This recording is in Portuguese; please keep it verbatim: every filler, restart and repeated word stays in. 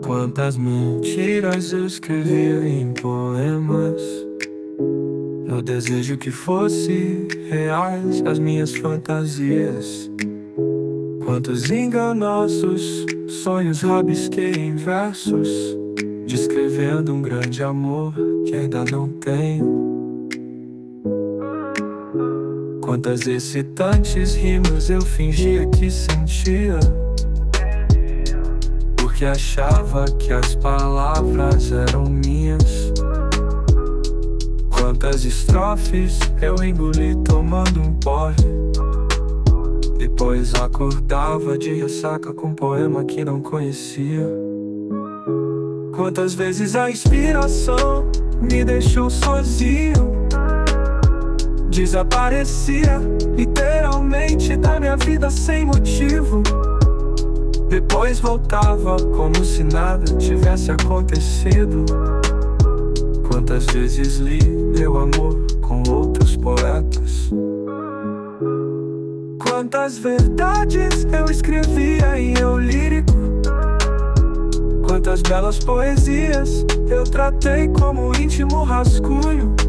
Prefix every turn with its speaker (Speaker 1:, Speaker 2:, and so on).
Speaker 1: Quantas mentiras eu escrevia em poemas. Eu desejo que fosse reais as minhas fantasias. Quantos enganosos sonhos rabisquei em versos, descrevendo um grande amor que ainda não tenho. Quantas excitantes rimas eu fingia que sentia, porque achava que as palavras eram minhas. Quantas estrofes eu engoli tomando um porre, depois acordava de ressaca com um poema que não conhecia. Quantas vezes a inspiração me deixou sozinho, desaparecia literalmente da minha vida sem motivo, depois voltava como se nada tivesse acontecido. Quantas vezes li meu amor com outros poetas. Quantas verdades eu escrevia em eu lírico. Quantas belas poesias eu tratei como íntimo rascunho,